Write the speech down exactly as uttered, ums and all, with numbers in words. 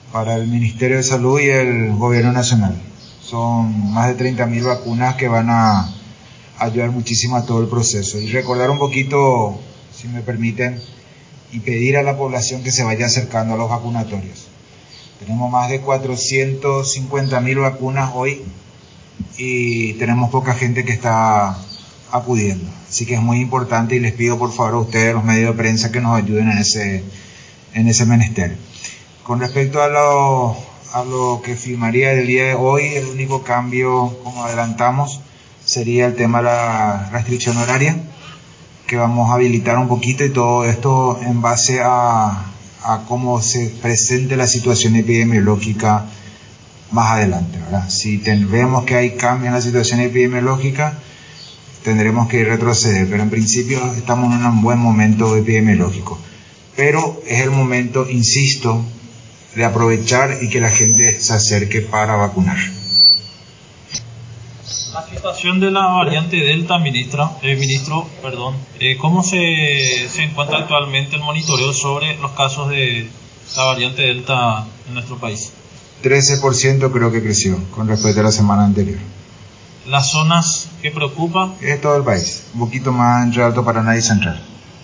para el Ministerio de Salud y el Gobierno Nacional. Son más de treinta mil vacunas que van a ayudar muchísimo a todo el proceso. Y recordar un poquito, si me permiten, y pedir a la población que se vaya acercando a los vacunatorios. Tenemos más de cuatrocientas cincuenta mil vacunas hoy y tenemos poca gente que está acudiendo. Así que es muy importante y les pido por favor a ustedes, los medios de prensa, que nos ayuden en ese, en ese menester. Con respecto a lo, a lo que firmaría el día de hoy, el único cambio, como adelantamos, sería el tema de la restricción horaria, que vamos a habilitar un poquito, y todo esto en base a, a cómo se presente la situación epidemiológica más adelante, ¿verdad? Si ten, vemos que hay cambios en la situación epidemiológica, tendremos que retroceder, pero en principio estamos en un buen momento epidemiológico. Pero es el momento, insisto, de aprovechar y que la gente se acerque para vacunar. La situación de la variante Delta, ministra, eh, ministro, perdón, eh, ¿cómo se, se encuentra actualmente el monitoreo sobre los casos de la variante Delta en nuestro país? trece por ciento creo que creció con respecto a la semana anterior. ¿Las zonas que preocupan? Es todo el país, un poquito más entre Alto Paraná y Central.